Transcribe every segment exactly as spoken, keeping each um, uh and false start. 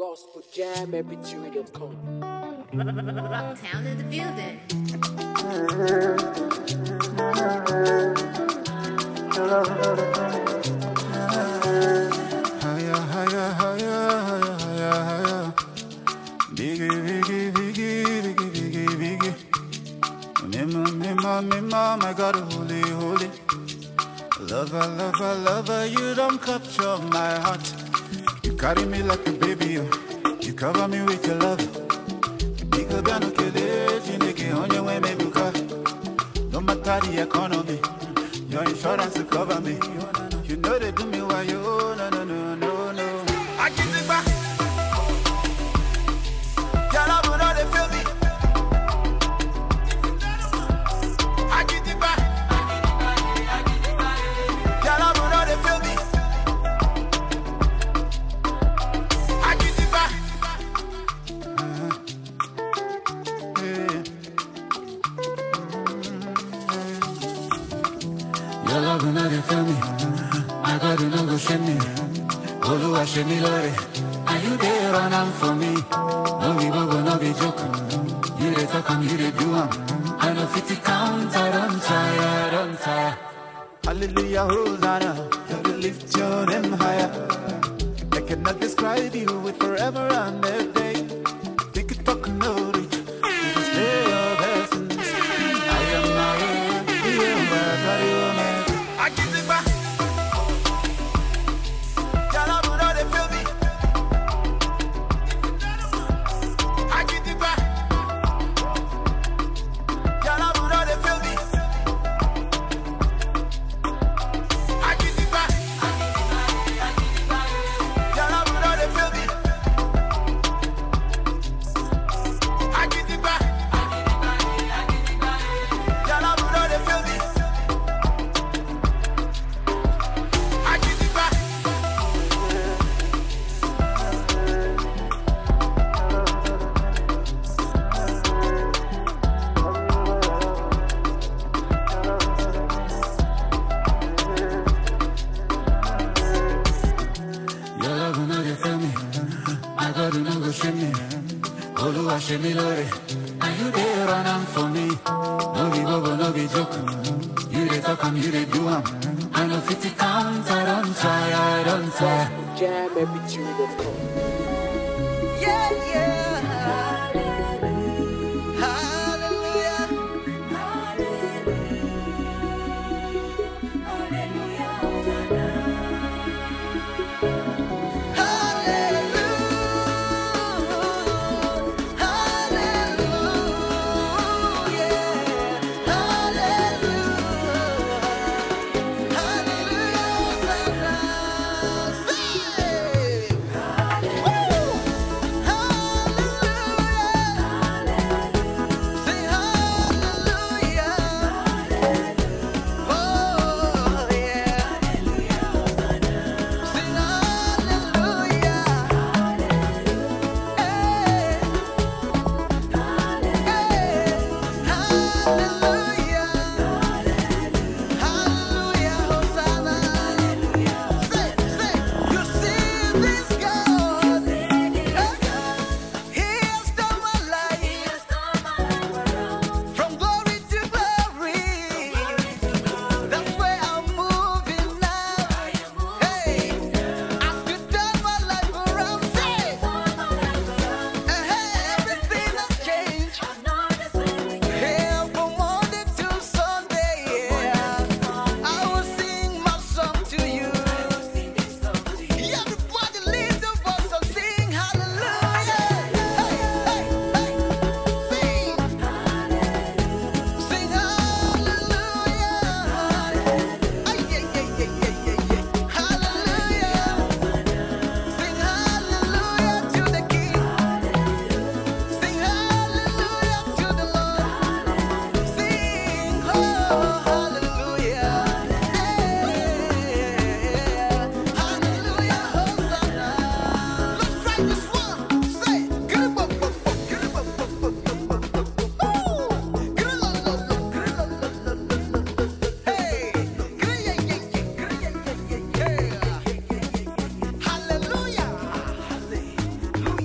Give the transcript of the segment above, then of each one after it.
gospel jam m p three dot com. Rocktown in the building. Higher, higher, higher, higher, higher, higher. Biggie, biggie, biggie, biggie, biggie, biggie. Mima, mima, mima, my God, holy, holy. Lover, lover, lover, you don't capture my heart. You carry me like a baby, you, you cover me with your love. Bigger than a kid, you make it on your way, maybe car. No matter the economy, your insurance will cover me. You know they do me why you, no, no, no, no, no. I give it back. Your love will not feel me. I give it back. Your love will not feel me. I give it back. Your love will not feel me. My God, you know go shame me. Oluwa shame me, Lord. Are you there and I'm for me? No be bobo, no be joke. You dey talk and you dey do am. I know fifty count, I don't tire, I don't tire. Hallelujah, Hosanna, you will lift your name higher. I cannot describe you with forever and a day. Think it talk no reach, you just lay your blessings. I am my own, you are my God, you are my. I give it back. Your love will not feel me. I give it back. Your love will not feel me. I give it back. Your love will not feel me. I give it back. Your love will not feel me. I give it back. Your love will not fail me. My God will not go shame me. Oluwa shame me, Lord. Are you there and I'm for me? No be bobo, no be joke. You dey talk and you dey do am. I know fifty count, I don't try, I don't try. jam m p three dot com. Yeah, yeah. Hallelujah. Hallelujah. Hallelujah. Hallelujah. Hallelujah. From glory to glory, that's where I'm moving now. Hey, I could turn my life around, say, everything has changed. Hey, from Monday to Sunday, yeah, I will sing my song to you. Everybody lift your voice and sing hallelujah. Hey, hey, hey, sing. Sing hallelujah. Ay, yeah, yeah, yeah, yeah, yeah, yeah. Hallelujah. Sing hallelujah to the King. Sing hallelujah to the Lord. Sing oh, hallelujah. Yeah. Hallelujah. Hosanna. Let's try this one. Say, get up, up, up, up, get up, up, up, up, up, up, up, up. Ooh. Get a lo, lo, lo, get a lo, lo, lo, lo, lo, lo. Hey, get a yeah, yeah, yeah, get a yeah, yeah, yeah, yeah. Hallelujah. Hallelujah.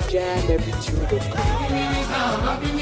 jam every tune dot com.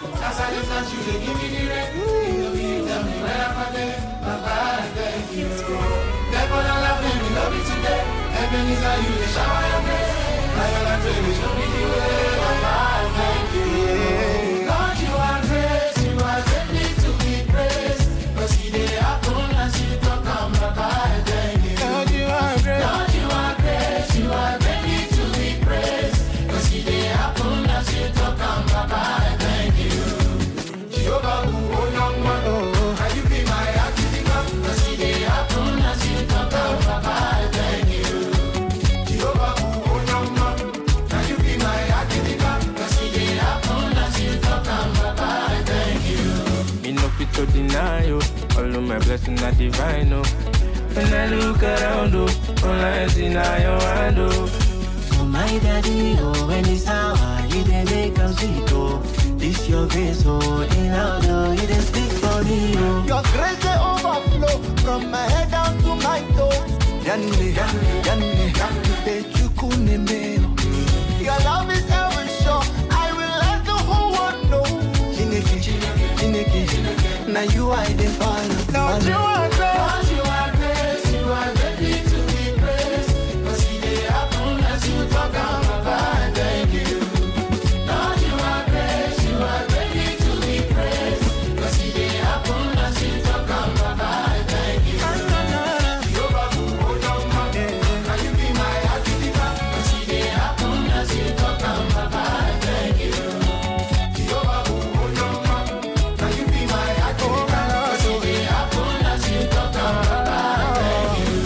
To deny you, all of my blessings are divine, oh. When I look around, oh, all I see now your hand, oh. So my daddy, oh, when it's hour, you dey make us sweet, oh. This your grace, oh, in out, oh, you dey speak for me, oh. Your grace they overflow from my head down to my toes. Yanni, yanni, yanni, yanni, yanni, your love is ever sure. I will let the whole world know. Chineke, Chineke, Chineke. Now you are the final. Lord, you are great. Lord, you are great. You are ready to be praised. Cause he dey happen as you talk about my thank you. Lord, you are great. You are ready to be praised. Cause he dey happen as you talk about my thank you. Jehovah, hold on, man. Can you be my Akidiba? Cause he dey happen as you talk about my thank you. Jehovah, hold on, man. Can you be my Akidiba? Cause he dey happen as you talk about my thank you.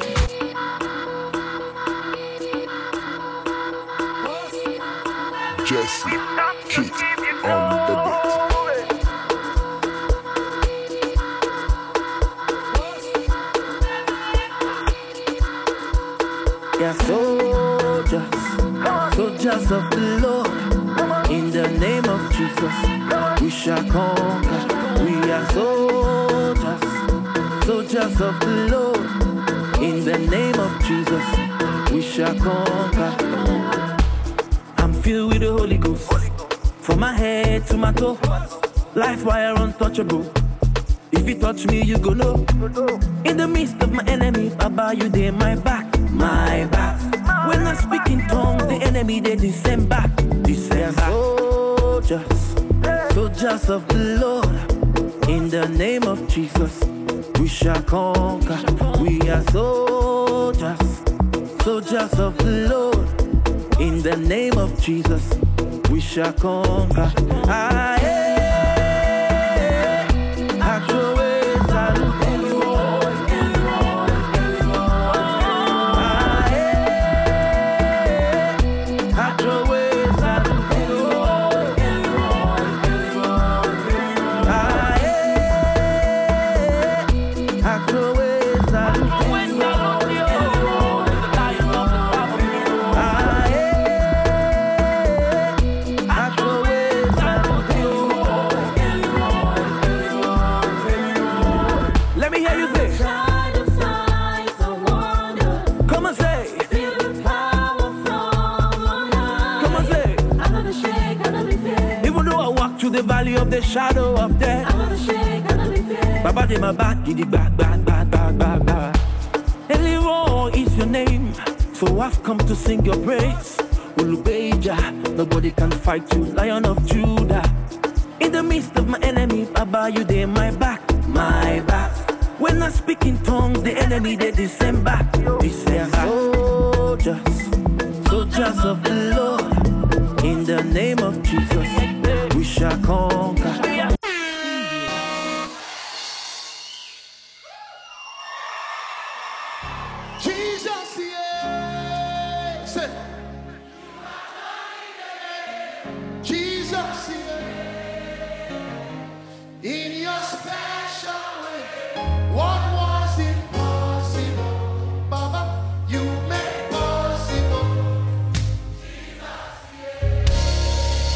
Jesse, Keith, on the beat. Yeah, soldiers, soldiers of the Lord, in the name of Jesus, we shall conquer. We are soldiers, soldiers of the Lord, in the name of Jesus, we shall conquer. I'm filled with the Holy Ghost, from my head to my toe, life wire untouchable. If you touch me, you go know. In the midst of my enemy, Baba, you dey my back, my back. When I speak in tongues, the enemy they descend back, descend back. Soldiers, soldiers of the Lord, in the name of Jesus, we shall conquer. We are soldiers, soldiers of the Lord, in the name of Jesus, we shall conquer. Ah, yeah. The valley of the shadow of death, I'm gonna shake, I'm gonna be fair. Baba de my back, giddy back, back, back, back, back, back. Eliro is your name, so I've come to sing your praise. Ulubeja, nobody can fight you, Lion of Judah. In the midst of my enemy, Baba, you dey my back, my back. When I speak in tongues, the enemy they descend back, descend back. Soldiers, soldiers of the Lord, in the name of Jesus, we shall conquer. Jesus, yes. Jesus, yes. In your special way, what was impossible, Baba, you made possible. Jesus, yes.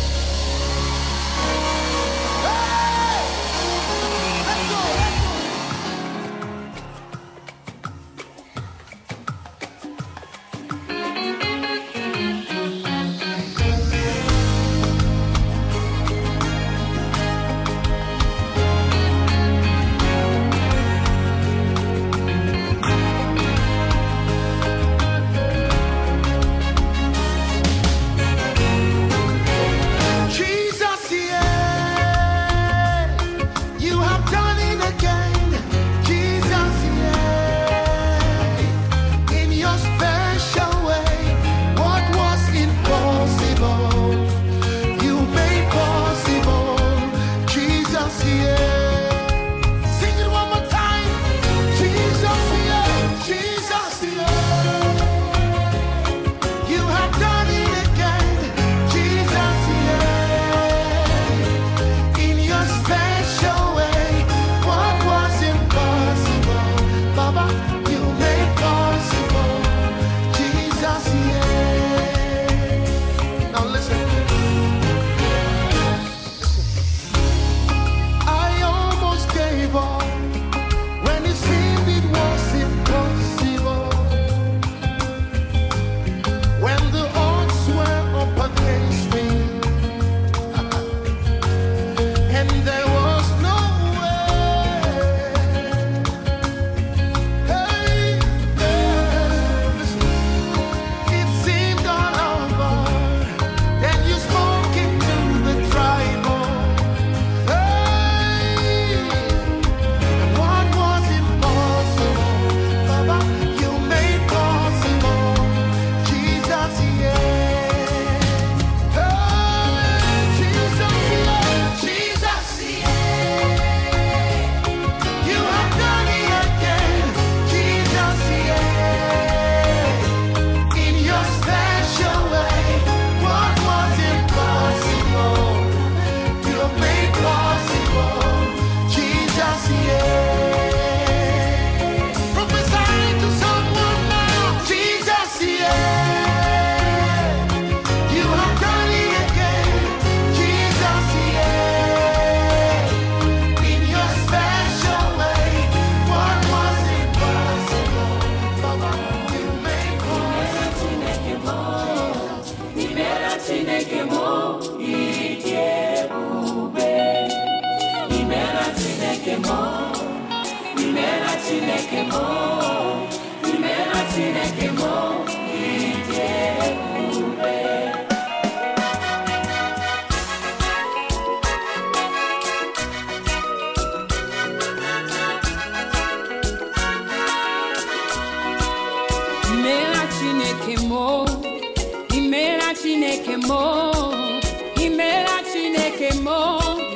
Chineke mo, imela Chineke mo,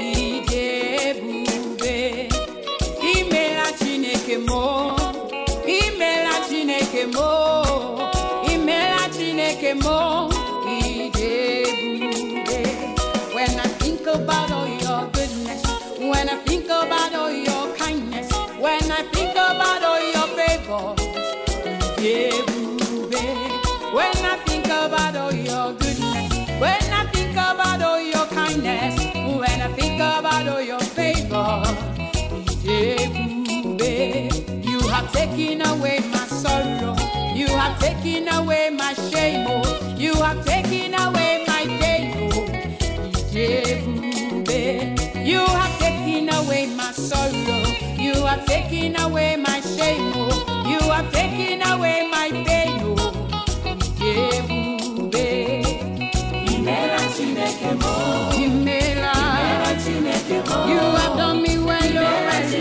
idebube. Imela Chineke mo, imela Chineke mo, imela Chineke mo, idebube. When I think about all your goodness, when I think about all your kindness, when I think about all your favors, idebube. When I think about all your goodness, when I think about all your kindness, when I think about all your favor, you have taken away my sorrow, you have taken away my shame, oh, you have taken away my pain, oh, you have taken away my sorrow, you have taken away my shame, oh, you have taken away my pain, oh. You have done me well already.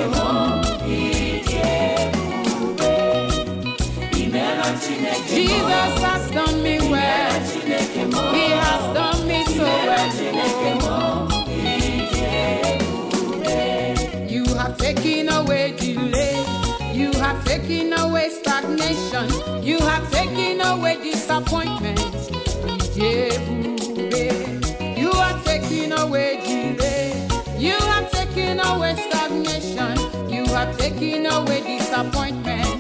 Jesus has done me well. He has done me so well. You have taken away delay. You have taken away stagnation. You have taken away disappointment. You have taken away delay. You have taken away stagnation. You have taken away disappointment.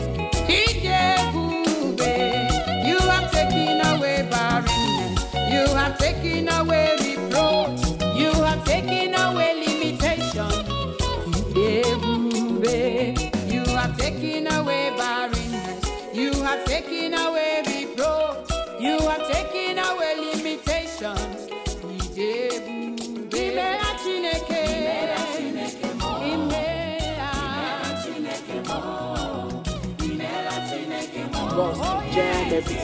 You have taken away barrenness. You have taken away reproach. You have taken away limitation. You have taken away barrenness. You have taken away reproach. You have taken away limitations. Jam every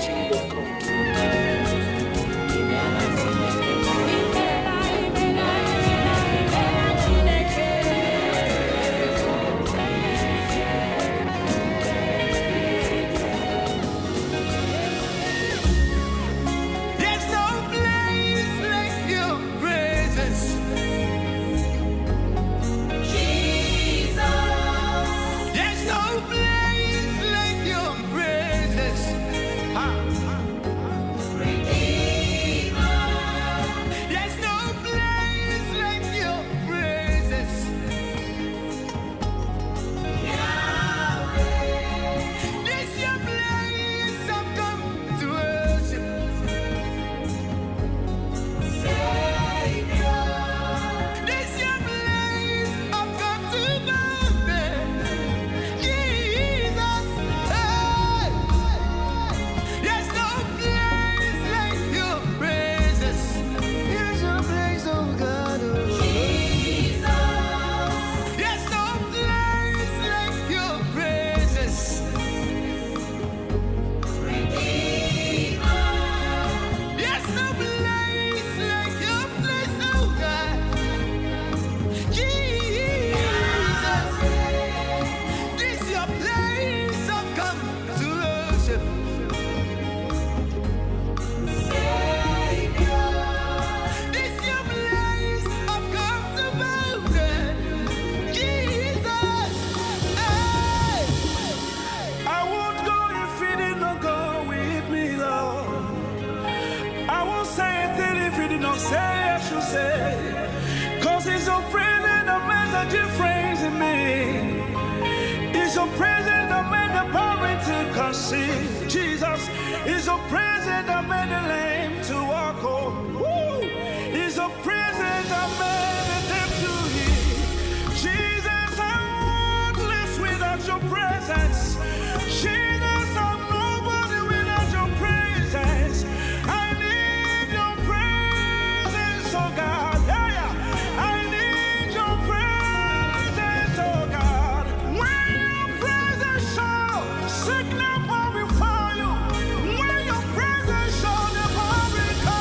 Jesus is a present that made the lame to walk home. Woo! Is a present that made the deaf to hear. Jesus, I won't live without your presence. Jesus, I'm nobody without your presence. I need your presence, oh God. Yeah, yeah. I need your presence, oh God. When your presence shows, sickness will be fire. When your presence shows, the power will come.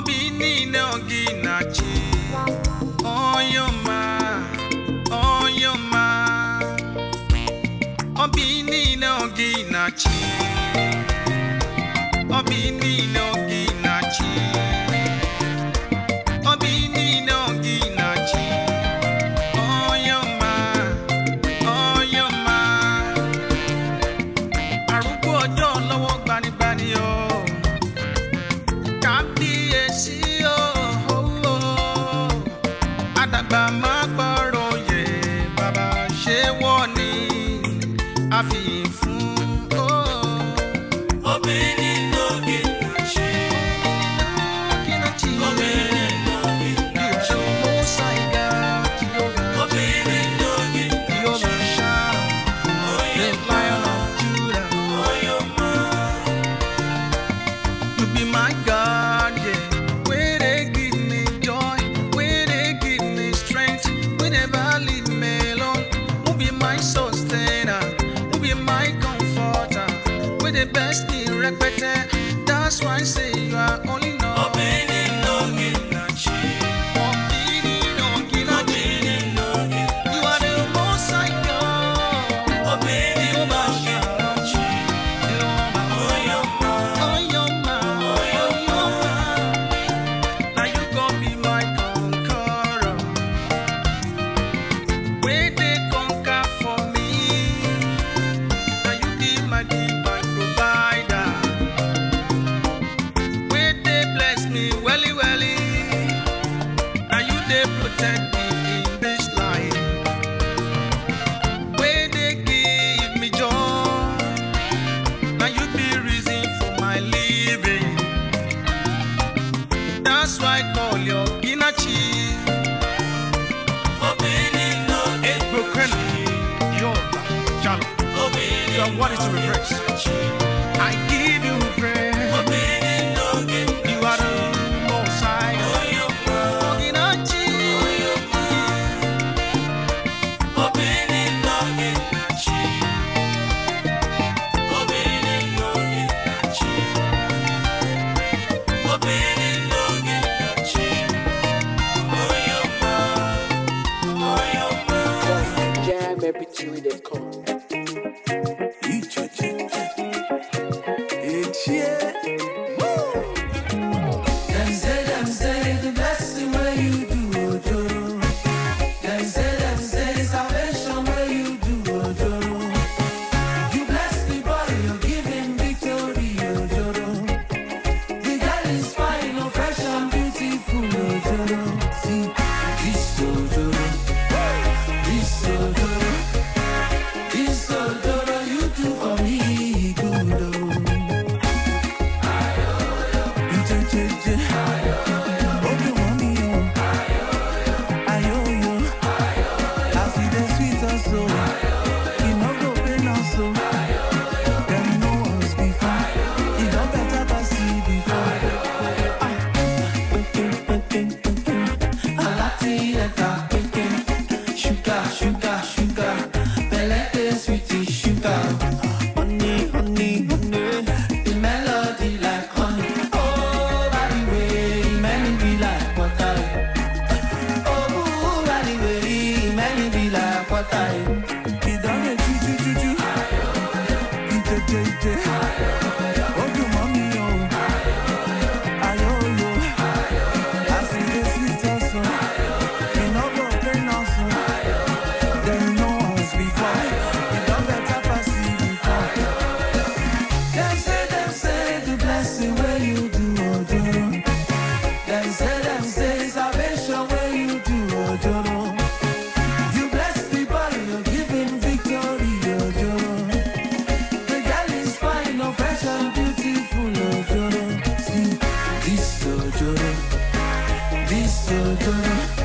Obini no ginachi. Oh your ma, oh your ma. Obini no ginachi. Obini no ginachi. Obini no ginachi. Oh your ma, oh your ma. Arúgbó ọjọ́ lọ́wọ́ gbanigbani o. Adagba ma gbọ́rọ̀ yẹ bàbá ṣé wọ́n ní àfihàn fún o. Obìnrin ló gé ṣe. Obìnrin ló gé ṣe. Mo ṣàìgá tí ó ga. Obìnrin ló gé ṣe. Yóò lọ ṣá. The Lion of Judah. You be my God, yeah. Where they give me joy. Leave me alone. Who be my sustainer? Who be my comforter? With the best me repeated. That's why I say you are only known. Obini no ginachi. Obini no ginachi. You are the most high God. Obini no ginachi. Oh your ma, oh your ma, oh your ma. Now you gon' be my conqueror. Where they conquer for me. Now you be my divine provider. Where they bless me welly welly. Now you they protect me in this life. Where they give me joy. Now you be reason for my living. That's why I call you Ginachi. You are worthy to be praised. I give you praise. You are the most high. Oginachi. Jam every tune they come. This so